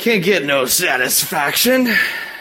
Can't get no satisfaction.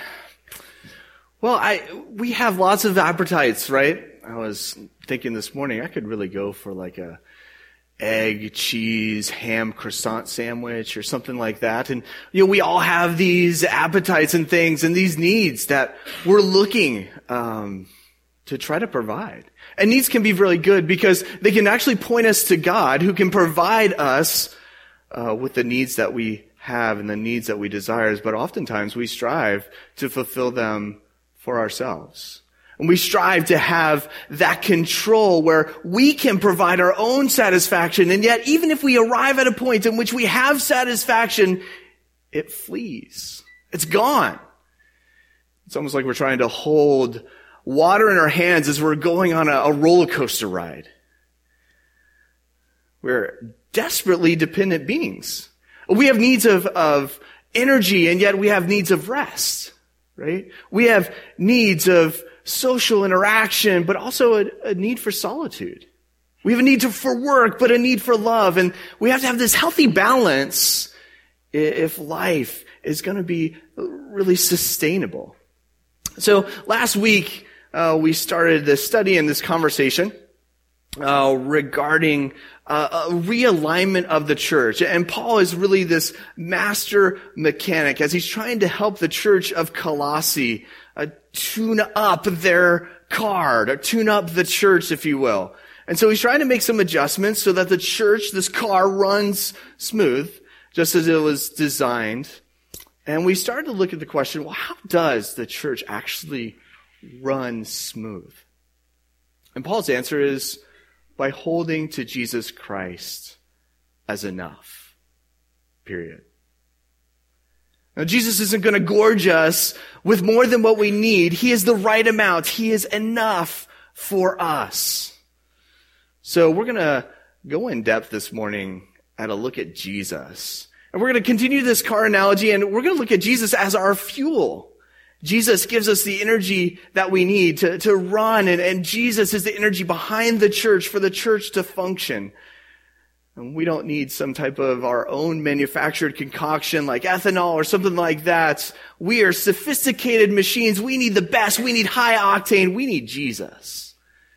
Well, we have lots of appetites, right? I was thinking this morning I could really go for like a egg, cheese, ham croissant sandwich or something like that. And, we all have these appetites and things and these needs that we're looking to try to provide. And needs can be really good because they can actually point us to God, who can provide us with the needs that we have and the needs that we desire. But oftentimes we strive to fulfill them for ourselves. And we strive to have that control where we can provide our own satisfaction. And yet, even if we arrive at a point in which we have satisfaction, it flees. It's gone. It's almost like we're trying to hold water in our hands as we're going on a roller coaster ride. We're desperately dependent beings. We have needs of energy, and yet we have needs of rest, right? We have needs of social interaction, but also a need for solitude. We have a need for work, but a need for love. And we have to have this healthy balance if life is going to be really sustainable. So last week, we started this study and this conversation regarding a realignment of the church. And Paul is really this master mechanic as he's trying to help the church of Colossae tune up their car, or tune up the church, if you will. And so he's trying to make some adjustments so that the church, this car, runs smooth, just as it was designed. And we started to look at the question, well, how does the church actually run smooth? And Paul's answer is by holding to Jesus Christ as enough. Period. Now, Jesus isn't going to gorge us with more than what we need. He is the right amount. He is enough for us. So we're going to go in depth this morning at a look at Jesus. And we're going to continue this car analogy, and we're going to look at Jesus as our fuel. Jesus gives us the energy that we need to run, and Jesus is the energy behind the church for the church to function. And we don't need some type of our own manufactured concoction like ethanol or something like that. We are sophisticated machines. We need the best. We need high octane. We need Jesus.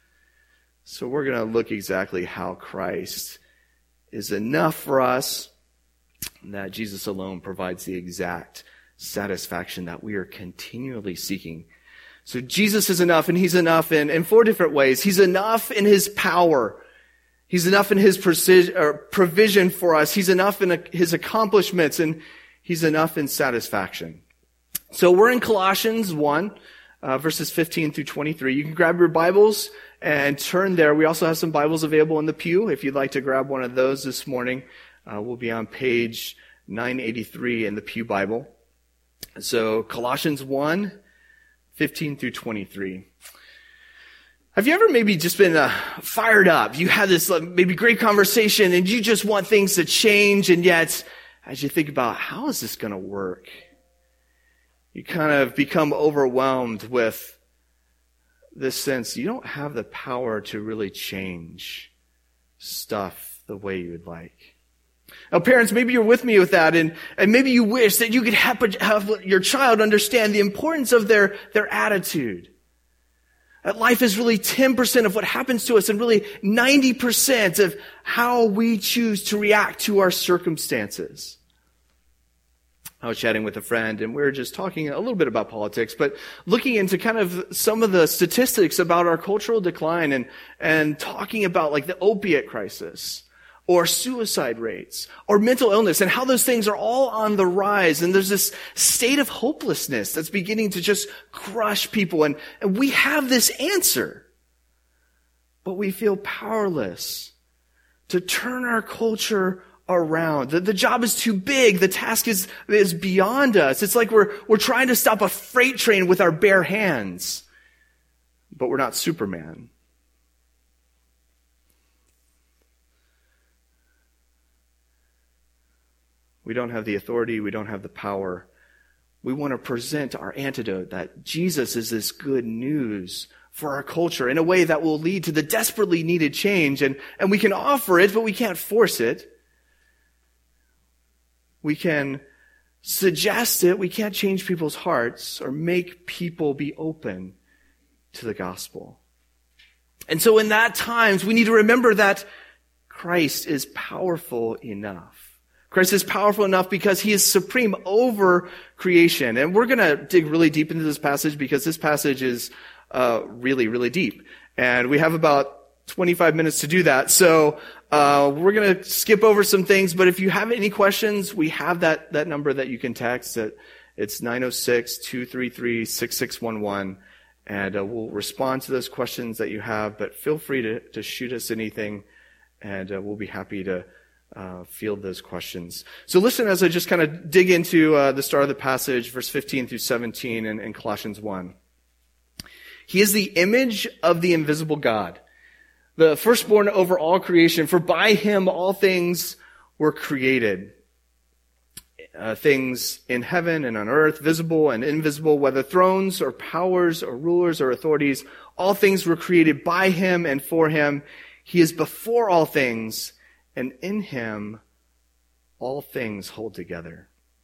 So we're going to look exactly how Christ is enough for us, and that Jesus alone provides the exact satisfaction that we are continually seeking. So Jesus is enough, and he's enough in four different ways. He's enough in his power. He's enough in his provision for us. He's enough in his accomplishments, and he's enough in satisfaction. So we're in Colossians 1, verses 15 through 23. You can grab your Bibles and turn there. We also have some Bibles available in the pew. If you'd like to grab one of those this morning, we'll be on page 983 in the Pew Bible. So Colossians 1, 15 through 23. Have you ever maybe just been fired up? You had this maybe great conversation and you just want things to change, and yet as you think about how is this going to work, you kind of become overwhelmed with this sense you don't have the power to really change stuff the way you would like. Now, parents, maybe you're with me with that, and maybe you wish that you could have your child understand the importance of their attitude. That life is really 10% of what happens to us, and really 90% of how we choose to react to our circumstances. I was chatting with a friend, and we were just talking a little bit about politics, but looking into kind of some of the statistics about our cultural decline, and talking about like the opiate crisis, or suicide rates, or mental illness, and how those things are all on the rise. And there's this state of hopelessness that's beginning to just crush people. And we have this answer, but we feel powerless to turn our culture around. The job is too big. The task is beyond us. It's like we're trying to stop a freight train with our bare hands, but we're not Superman. We don't have the authority. We don't have the power. We want to present our antidote, that Jesus is this good news for our culture in a way that will lead to the desperately needed change. And we can offer it, but we can't force it. We can suggests that we can't change people's hearts or make people be open to the gospel. And so in that times, we need to remember that Christ is powerful enough. Christ is powerful enough because he is supreme over creation. And we're going to dig really deep into this passage because this passage is really, really deep. And we have about 25 minutes to do that. So we're going to skip over some things. But if you have any questions, we have that number that you can text. It's 906-233-6611. And we'll respond to those questions that you have. But feel free to shoot us anything. And we'll be happy to field those questions. So listen as I just kind of dig into the start of the passage, verse 15 through 17 in Colossians 1. He is the image of the invisible God, the firstborn over all creation, for by him all things were created. Things in heaven and on earth, visible and invisible, whether thrones or powers or rulers or authorities, all things were created by him and for him. He is before all things, and in him all things hold together.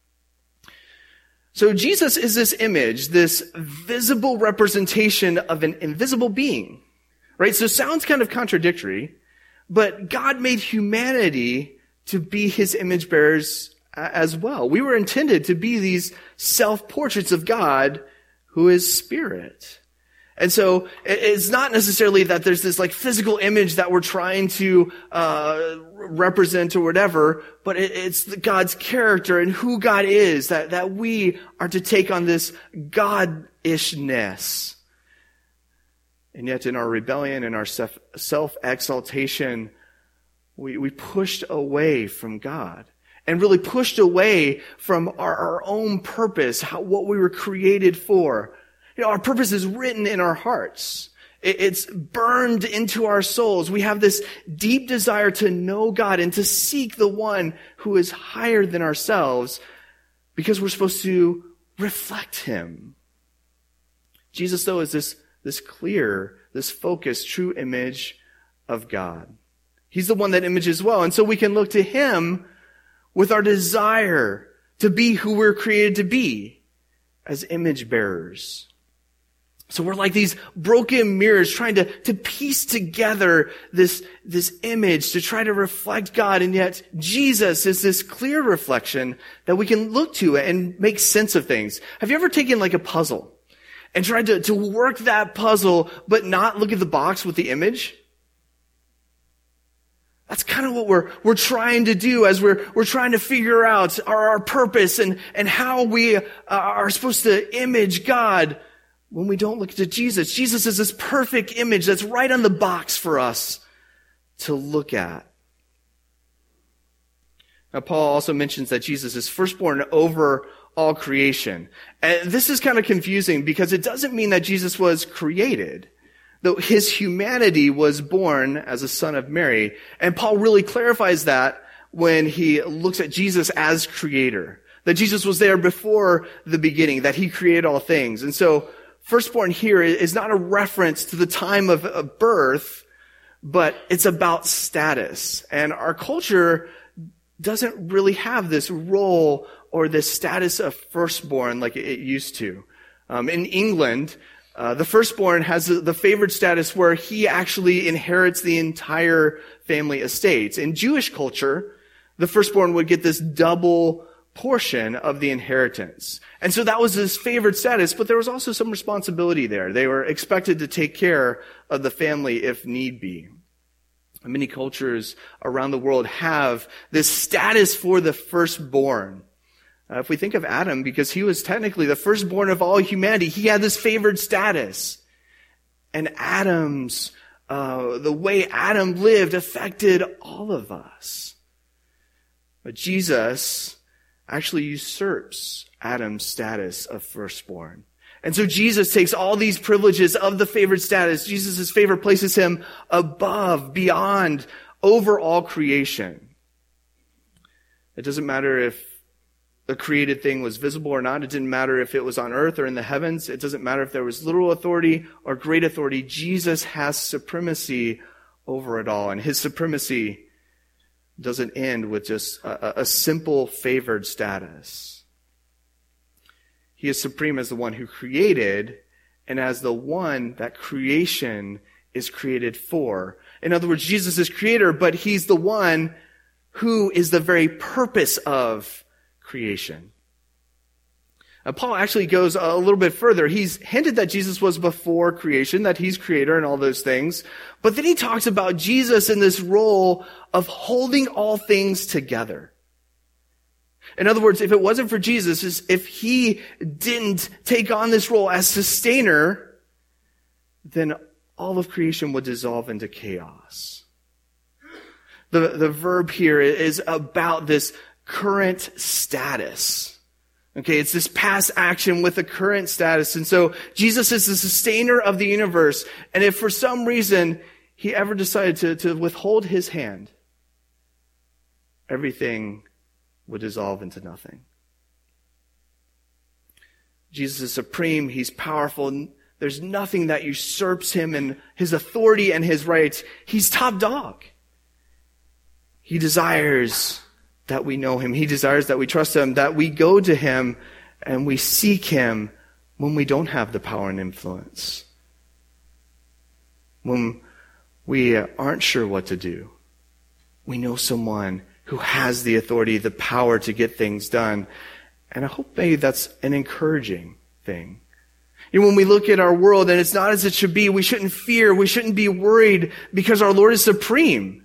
So Jesus is this image, this visible representation of an invisible being, right? So it sounds kind of contradictory, but God made humanity to be his image bearers as well. We were intended to be these self-portraits of God who is spirit. And so it's not necessarily that there's this like physical image that we're trying to represent or whatever, but it's God's character and who God is that we are to take on this God-ishness. And yet in our rebellion and our self-exaltation, we pushed away from God and really pushed away from our own purpose, what we were created for. You know, our purpose is written in our hearts. It's burned into our souls. We have this deep desire to know God and to seek the one who is higher than ourselves because we're supposed to reflect him. Jesus, though, is this clear, this focused, true image of God. He's the one that images well. And so we can look to him with our desire to be who we're created to be as image bearers. So we're like these broken mirrors trying to piece together this image to try to reflect God. And yet Jesus is this clear reflection that we can look to and make sense of things. Have you ever taken like a puzzle and tried to work that puzzle, but not look at the box with the image? That's kind of what we're trying to do as we're trying to figure out our purpose and how we are supposed to image God. When we don't look to Jesus, Jesus is this perfect image that's right on the box for us to look at. Now, Paul also mentions that Jesus is firstborn over all creation. And this is kind of confusing because it doesn't mean that Jesus was created, though his humanity was born as a son of Mary. And Paul really clarifies that when he looks at Jesus as creator, that Jesus was there before the beginning, that he created all things. And so firstborn here is not a reference to the time of birth, but it's about status. And our culture doesn't really have this role or this status of firstborn like it used to. In England, the firstborn has the favored status where he actually inherits the entire family estate. In Jewish culture, the firstborn would get this double portion of the inheritance. And so that was his favored status, but there was also some responsibility there. They were expected to take care of the family if need be. Many cultures around the world have this status for the firstborn. If we think of Adam, because he was technically the firstborn of all humanity, he had this favored status. And the way Adam lived affected all of us. But Jesus actually usurps Adam's status of firstborn. And so Jesus takes all these privileges of the favored status. Jesus' favor places him above, beyond, over all creation. It doesn't matter if the created thing was visible or not. It didn't matter if it was on earth or in the heavens. It doesn't matter if there was little authority or great authority. Jesus has supremacy over it all. And his supremacy doesn't end with just a simple favored status. He is supreme as the one who created and as the one that creation is created for. In other words, Jesus is creator, but he's the one who is the very purpose of creation. Paul actually goes a little bit further. He's hinted that Jesus was before creation, that he's creator and all those things. But then he talks about Jesus in this role of holding all things together. In other words, if it wasn't for Jesus, if he didn't take on this role as sustainer, then all of creation would dissolve into chaos. The verb here is about this current status. Okay, it's this past action with a current status. And so Jesus is the sustainer of the universe. And if for some reason he ever decided to withhold his hand, everything would dissolve into nothing. Jesus is supreme. He's powerful. There's nothing that usurps him and his authority and his rights. He's top dog. He desires that we know him. He desires that we trust him, that we go to him and we seek him when we don't have the power and influence. When we aren't sure what to do. We know someone who has the authority, the power to get things done. And I hope maybe that's an encouraging thing. You know, when we look at our world and it's not as it should be, we shouldn't fear, we shouldn't be worried because our Lord is supreme.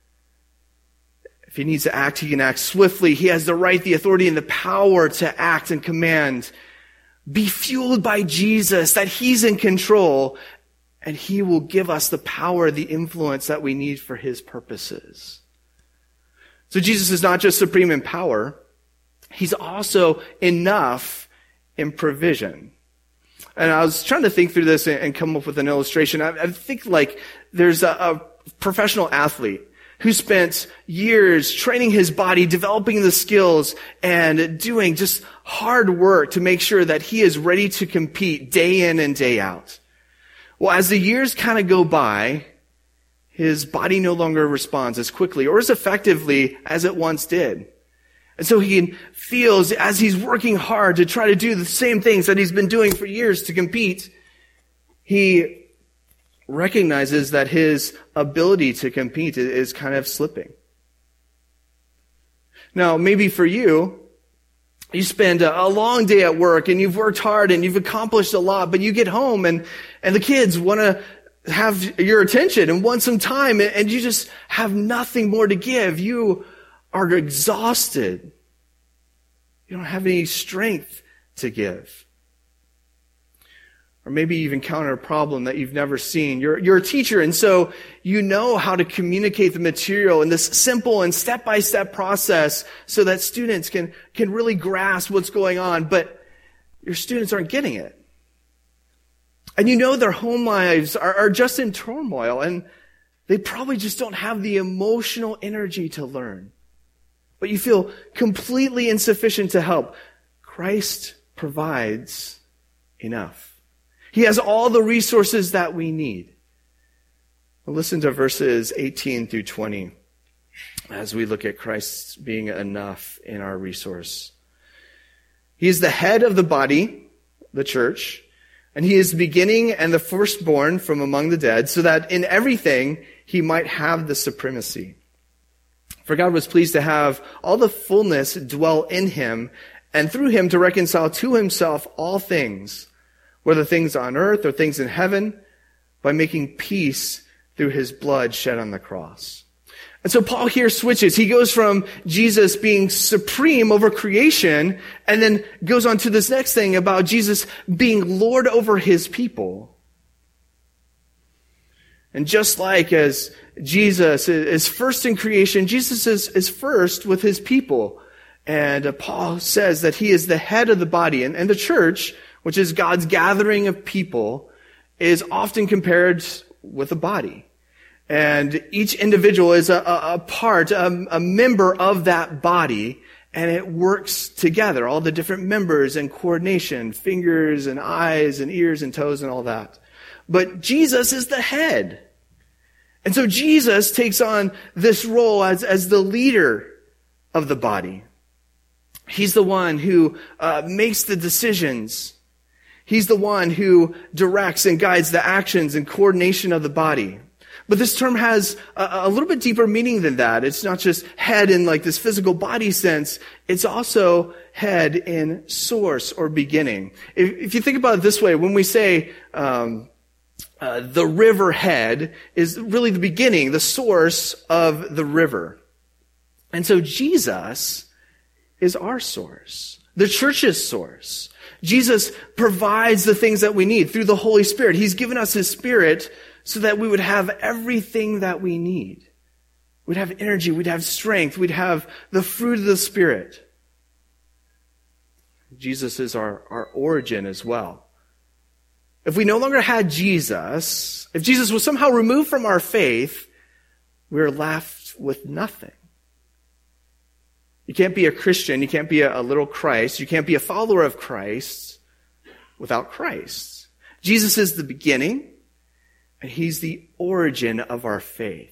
If he needs to act, he can act swiftly. He has the right, the authority, and the power to act and command. Be fueled by Jesus, that he's in control, and he will give us the power, the influence that we need for his purposes. So Jesus is not just supreme in power, he's also enough in provision. And I was trying to think through this and come up with an illustration. I think like there's a professional athlete who spent years training his body, developing the skills, and doing just hard work to make sure that he is ready to compete day in and day out. Well, as the years kind of go by, his body no longer responds as quickly or as effectively as it once did. And so he feels, as he's working hard to try to do the same things that he's been doing for years to compete, he recognizes that his ability to compete is kind of slipping. Now, maybe for you, you spend a long day at work and you've worked hard and you've accomplished a lot, but you get home and the kids want to have your attention and want some time and you just have nothing more to give. You are exhausted. You don't have any strength to give. Or maybe you've encountered a problem that you've never seen. You're a teacher, and so you know how to communicate the material in this simple and step-by-step process so that students can really grasp what's going on, but your students aren't getting it. And you know their home lives are just in turmoil, and they probably just don't have the emotional energy to learn. But you feel completely insufficient to help. Christ provides enough. He has all the resources that we need. Well, listen to verses 18 through 20 as we look at Christ being enough in our resource. He is the head of the body, the church, and he is the beginning and the firstborn from among the dead, so that in everything he might have the supremacy. For God was pleased to have all the fullness dwell in him, and through him to reconcile to himself all things, whether things on earth or things in heaven, by making peace through his blood shed on the cross. And so Paul here switches. He goes from Jesus being supreme over creation, and then goes on to this next thing about Jesus being Lord over his people. And just like as Jesus is first in creation, Jesus is first with his people. And Paul says that he is the head of the body. And the church, which is God's gathering of people, is often compared with a body. And each individual is a part, a member of that body, and it works together. All the different members and coordination, fingers and eyes and ears and toes and all that. But Jesus is the head. And so Jesus takes on this role as the leader of the body. He's the one who makes the decisions. He's the one who directs and guides the actions and coordination of the body. But this term has a little bit deeper meaning than that. It's not just head in like this physical body sense. It's also head in source or beginning. If you think about it this way, when we say the river head is really the beginning, the source of the river. And so Jesus is our source, the church's source. Jesus provides the things that we need through the Holy Spirit. He's given us His Spirit so that we would have everything that we need. We'd have energy, we'd have strength, we'd have the fruit of the Spirit. Jesus is our origin as well. If we no longer had Jesus, if Jesus was somehow removed from our faith, we're left with nothing. You can't be a Christian, you can't be a little Christ, you can't be a follower of Christ without Christ. Jesus is the beginning, and He's the origin of our faith.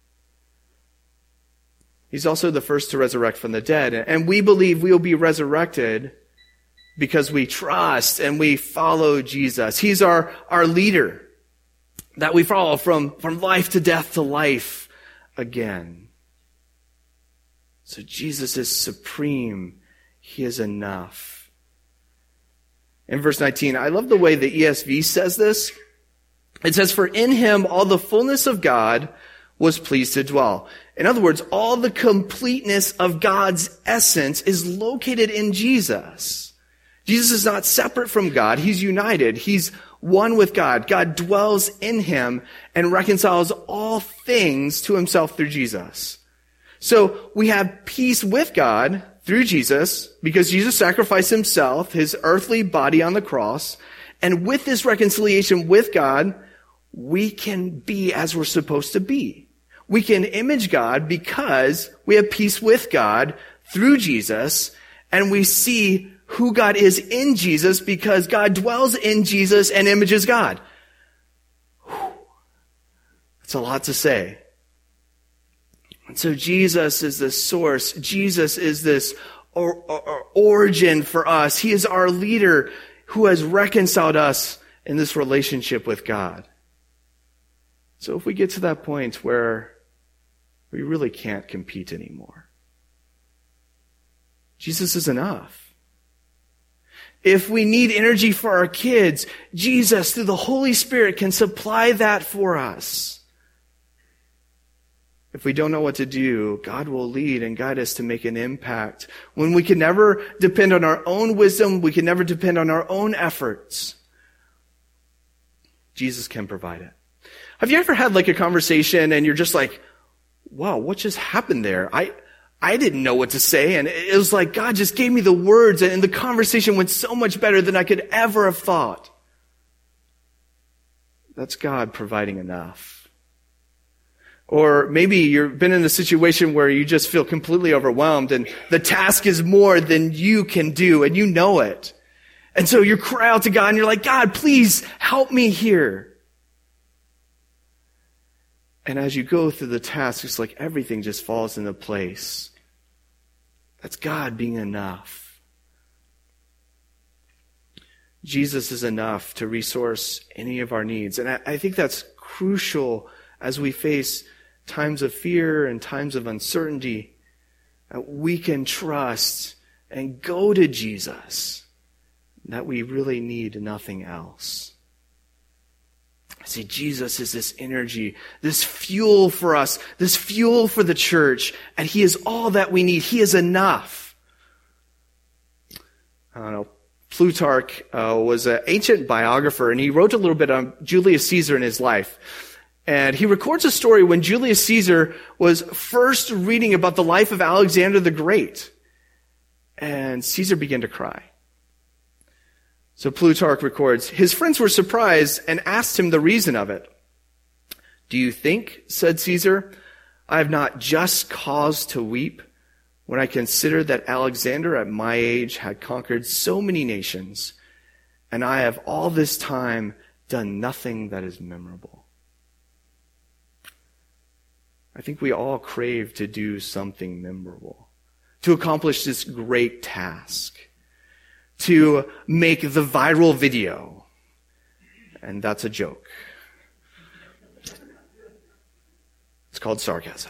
He's also the first to resurrect from the dead, and we believe we will be resurrected because we trust and we follow Jesus. He's our leader that we follow from life to death to life again. So Jesus is supreme. He is enough. In verse 19, I love the way the ESV says this. It says, for in Him all the fullness of God was pleased to dwell. In other words, all the completeness of God's essence is located in Jesus. Jesus is not separate from God. He's united. He's one with God. God dwells in Him and reconciles all things to Himself through Jesus. So we have peace with God through Jesus because Jesus sacrificed Himself, His earthly body on the cross. And with this reconciliation with God, we can be as we're supposed to be. We can image God because we have peace with God through Jesus. And we see who God is in Jesus because God dwells in Jesus and images God. That's a lot to say. And so Jesus is the source. Jesus is this origin for us. He is our leader who has reconciled us in this relationship with God. So if we get to that point where we really can't compete anymore, Jesus is enough. If we need energy for our kids, Jesus, through the Holy Spirit, can supply that for us. If we don't know what to do, God will lead and guide us to make an impact. When we can never depend on our own wisdom, we can never depend on our own efforts, Jesus can provide it. Have you ever had like a conversation and you're just like, wow, what just happened there? I didn't know what to say, and it was like God just gave me the words, and the conversation went so much better than I could ever have thought. That's God providing enough. Or maybe you've been in a situation where you just feel completely overwhelmed and the task is more than you can do and you know it. And so you cry out to God and you're like, God, please help me here. And as you go through the task, it's like everything just falls into place. That's God being enough. Jesus is enough to resource any of our needs. And I think that's crucial as we face times of fear and times of uncertainty. We can trust and go to Jesus, that we really need nothing else. See, Jesus is this energy, this fuel for us, this fuel for the church, and He is all that we need. He is enough. I don't know. Plutarch was an ancient biographer, and he wrote a little bit on Julius Caesar in his life. And he records a story when Julius Caesar was first reading about the life of Alexander the Great. And Caesar began to cry. So Plutarch records, his friends were surprised and asked him the reason of it. Do you think, said Caesar, I have not just cause to weep when I consider that Alexander at my age had conquered so many nations, and I have all this time done nothing that is memorable? I think we all crave to do something memorable, to accomplish this great task, to make the viral video. And that's a joke. It's called sarcasm.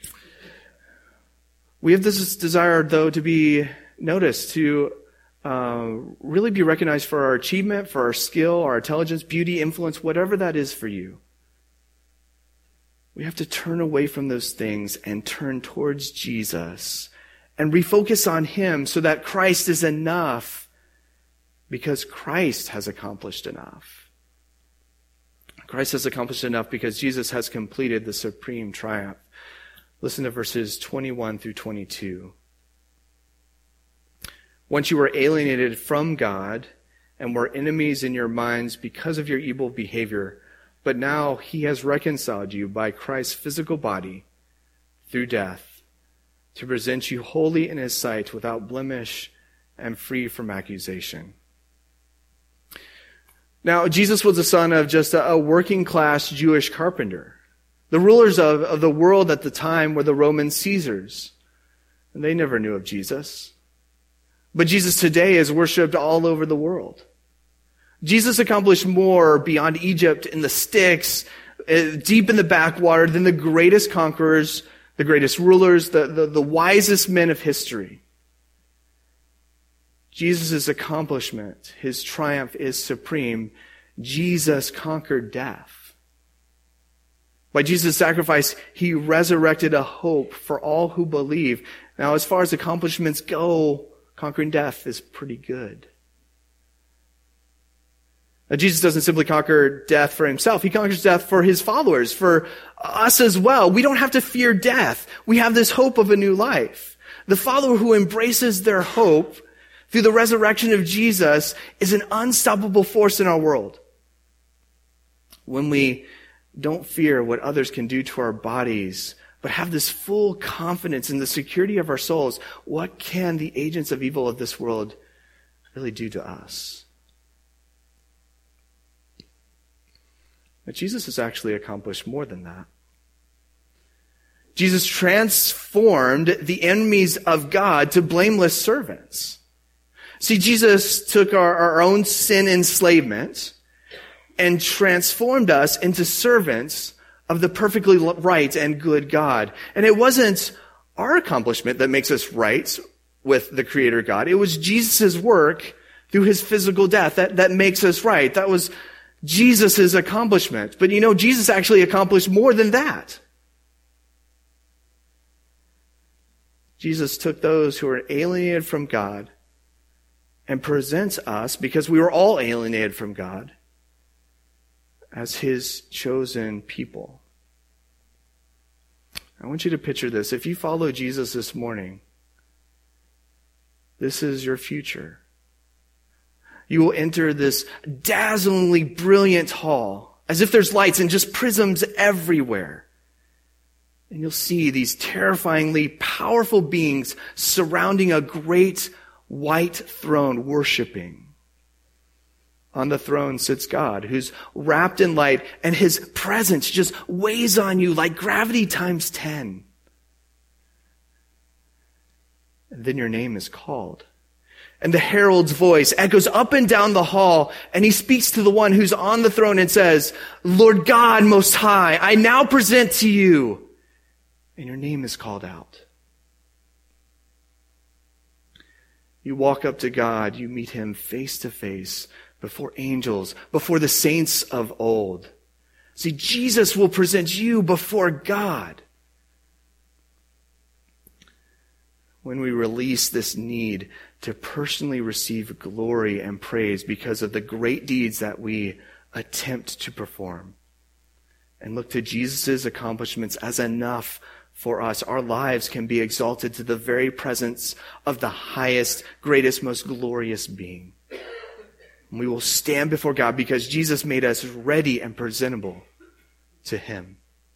We have this desire, though, to be noticed, to really be recognized for our achievement, for our skill, our intelligence, beauty, influence, whatever that is for you. We have to turn away from those things and turn towards Jesus and refocus on Him so that Christ is enough, because Christ has accomplished enough. Christ has accomplished enough because Jesus has completed the supreme triumph. Listen to verses 21 through 22. Once you were alienated from God and were enemies in your minds because of your evil behavior, but now He has reconciled you by Christ's physical body through death to present you holy in His sight, without blemish and free from accusation. Now, Jesus was the son of just a working-class Jewish carpenter. The rulers of the world at the time were the Roman Caesars, and they never knew of Jesus. But Jesus today is worshipped all over the world. Jesus accomplished more beyond Egypt in the sticks, deep in the backwater, than the greatest conquerors, the greatest rulers, the wisest men of history. Jesus' accomplishment, His triumph is supreme. Jesus conquered death. By Jesus' sacrifice, He resurrected a hope for all who believe. Now, as far as accomplishments go, conquering death is pretty good. Now, Jesus doesn't simply conquer death for Himself. He conquers death for His followers, for us as well. We don't have to fear death. We have this hope of a new life. The follower who embraces their hope through the resurrection of Jesus is an unstoppable force in our world. When we don't fear what others can do to our bodies, but have this full confidence in the security of our souls, what can the agents of evil of this world really do to us? But Jesus has actually accomplished more than that. Jesus transformed the enemies of God to blameless servants. See, Jesus took our own sin enslavement and transformed us into servants of the perfectly right and good God. And it wasn't our accomplishment that makes us right with the Creator God. It was Jesus' work through His physical death that makes us right. That was Jesus' accomplishment. But you know, Jesus actually accomplished more than that. Jesus took those who were alienated from God and presents us, because we were all alienated from God, as His chosen people. I want you to picture this. If you follow Jesus this morning, this is your future. You will enter this dazzlingly brilliant hall, as if there's lights and just prisms everywhere. And you'll see these terrifyingly powerful beings surrounding a great white throne, worshiping. On the throne sits God, who's wrapped in light, and His presence just weighs on you like gravity times 10. And then your name is called. And the herald's voice echoes up and down the hall, and he speaks to the one who's on the throne and says, "Lord God Most High, I now present to you." And your name is called out. You walk up to God, you meet Him face to face, before angels, before the saints of old. See, Jesus will present you before God. When we release this need to personally receive glory and praise because of the great deeds that we attempt to perform, and look to Jesus' accomplishments as enough for us, our lives can be exalted to the very presence of the highest, greatest, most glorious being. And we will stand before God because Jesus made us ready and presentable to Him.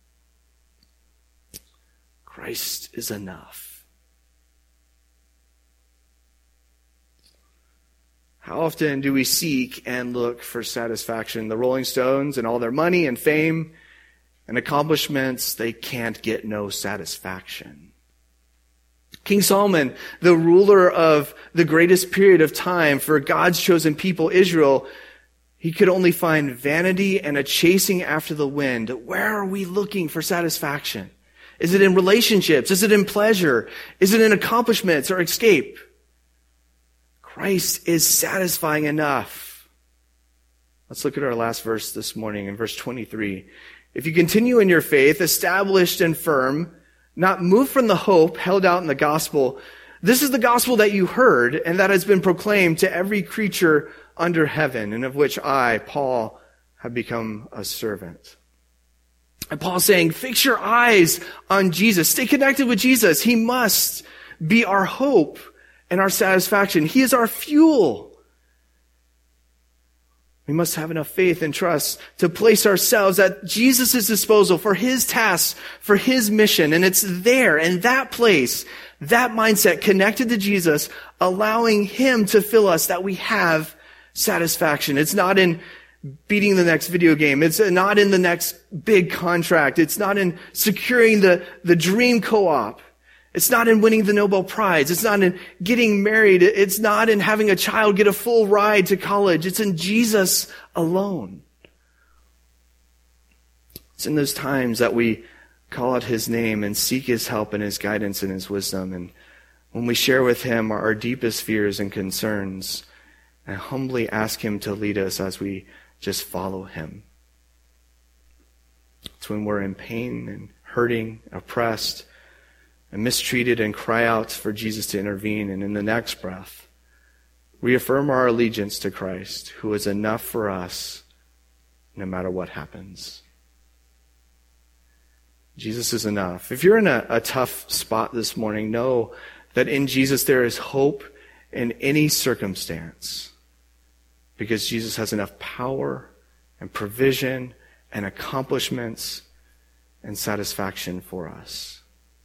Christ is enough. How often do we seek and look for satisfaction? The Rolling Stones and all their money and fame and accomplishments, they can't get no satisfaction. King Solomon, the ruler of the greatest period of time for God's chosen people, Israel, he could only find vanity and a chasing after the wind. Where are we looking for satisfaction? Is it in relationships? Is it in pleasure? Is it in accomplishments or escape? Christ is satisfying enough. Let's look at our last verse this morning in verse 23. If you continue in your faith, established and firm, not moved from the hope held out in the gospel, this is the gospel that you heard and that has been proclaimed to every creature under heaven, and of which I, Paul, have become a servant. And Paul's saying, fix your eyes on Jesus. Stay connected with Jesus. He must be our hope and our satisfaction. He is our fuel. We must have enough faith and trust to place ourselves at Jesus' disposal for his tasks, for his mission. And it's there, in that place, that mindset connected to Jesus, allowing him to fill us, that we have satisfaction. It's not in beating the next video game. It's not in the next big contract. It's not in securing the dream co-op. It's not in winning the Nobel Prize. It's not in getting married. It's not in having a child get a full ride to college. It's in Jesus alone. It's in those times that we call out his name and seek his help and his guidance and his wisdom. And when we share with him our deepest fears and concerns, and humbly ask him to lead us as we just follow him. It's when we're in pain and hurting, oppressed, and mistreated, and cry out for Jesus to intervene. And in the next breath, reaffirm our allegiance to Christ, who is enough for us no matter what happens. Jesus is enough. If you're in a tough spot this morning, know that in Jesus there is hope in any circumstance, because Jesus has enough power and provision and accomplishments and satisfaction for us.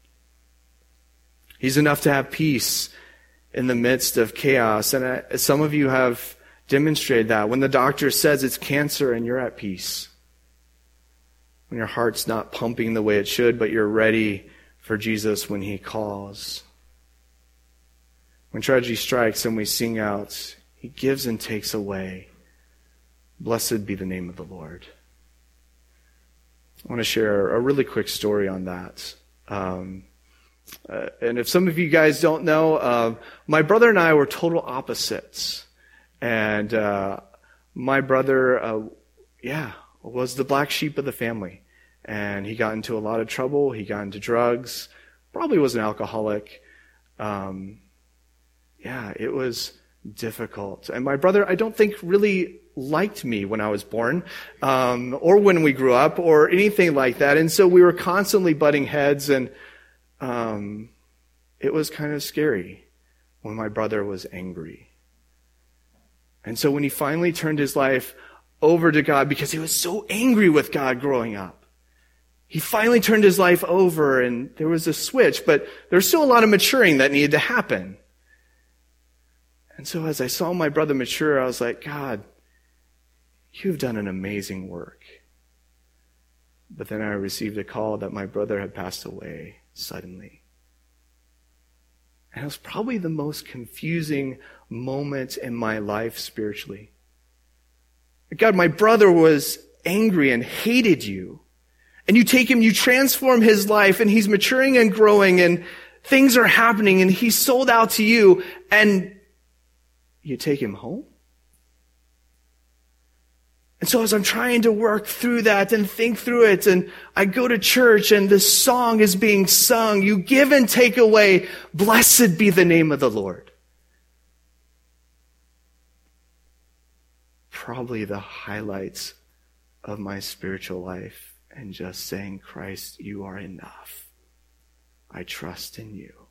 He's enough to have peace in the midst of chaos. And some of you have demonstrated that. When the doctor says it's cancer and you're at peace. When your heart's not pumping the way it should, but you're ready for Jesus when he calls. When tragedy strikes and we sing out, he gives and takes away. Blessed be the name of the Lord. I want to share a really quick story on that. And if some of you guys don't know, my brother and I were total opposites. And my brother, was the black sheep of the family. And he got into a lot of trouble. He got into drugs. Probably was an alcoholic. It was difficult. And my brother, I don't think really liked me when I was born, or when we grew up, or anything like that. And so we were constantly butting heads, and it was kind of scary when my brother was angry. And so when he finally turned his life over to God, because he was so angry with God growing up, he finally turned his life over, and there was a switch, but there's still a lot of maturing that needed to happen. And so as I saw my brother mature, I was like, God, you've done an amazing work. But then I received a call that my brother had passed away suddenly. And it was probably the most confusing moment in my life spiritually. God, my brother was angry and hated you. And you take him, you transform his life, and he's maturing and growing, and things are happening, and he's sold out to you, and you take him home? And so as I'm trying to work through that and think through it, and I go to church and this song is being sung, you give and take away, blessed be the name of the Lord. Probably the highlights of my spiritual life, and just saying, Christ, you are enough. I trust in you.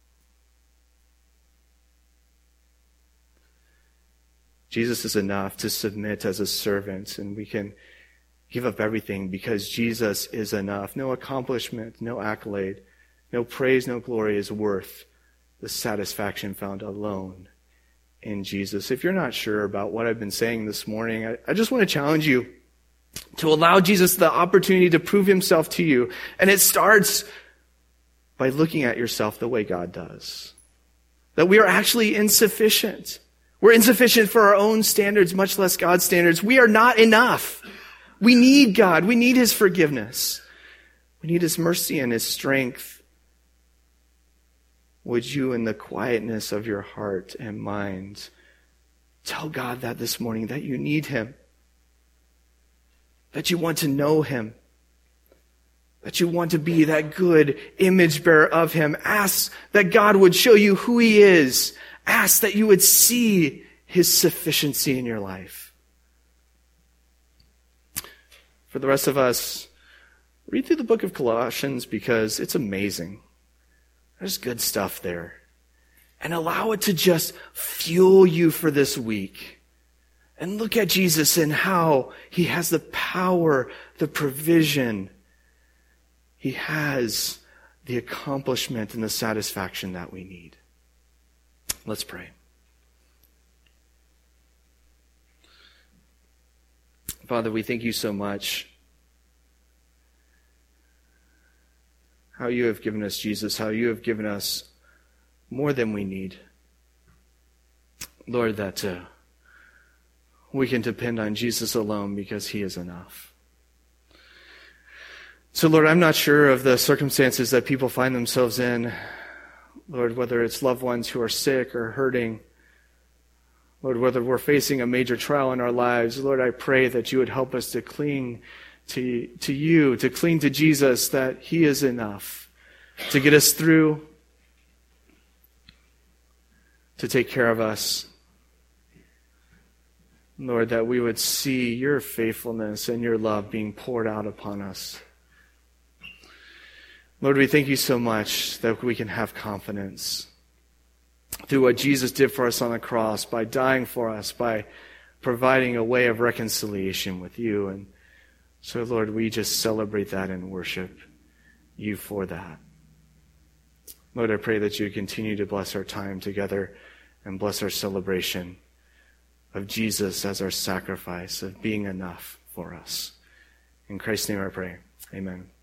Jesus is enough to submit as a servant, and we can give up everything because Jesus is enough. No accomplishment, no accolade, no praise, no glory is worth the satisfaction found alone in Jesus. If you're not sure about what I've been saying this morning, I just want to challenge you to allow Jesus the opportunity to prove himself to you. And it starts by looking at yourself the way God does. That we are actually insufficient. We're insufficient for our own standards, much less God's standards. We are not enough. We need God. We need His forgiveness. We need His mercy and His strength. Would you, in the quietness of your heart and mind, tell God that this morning, that you need Him, that you want to know Him, that you want to be that good image bearer of Him. Ask that God would show you who He is. Ask that you would see His sufficiency in your life. For the rest of us, read through the book of Colossians because it's amazing. There's good stuff there. And allow it to just fuel you for this week. And look at Jesus and how He has the power, the provision. He has the accomplishment and the satisfaction that we need. Let's pray. Father, we thank you so much. How you have given us Jesus, how you have given us more than we need. Lord, that we can depend on Jesus alone because He is enough. So Lord, I'm not sure of the circumstances that people find themselves in. Lord, whether it's loved ones who are sick or hurting. Lord, whether we're facing a major trial in our lives. Lord, I pray that you would help us to cling to you, to cling to Jesus, that He is enough to get us through, to take care of us. Lord, that we would see your faithfulness and your love being poured out upon us. Lord, we thank you so much that we can have confidence through what Jesus did for us on the cross, by dying for us, by providing a way of reconciliation with you. And so, Lord, we just celebrate that and worship you for that. Lord, I pray that you continue to bless our time together and bless our celebration of Jesus as our sacrifice, of being enough for us. In Christ's name I pray. Amen.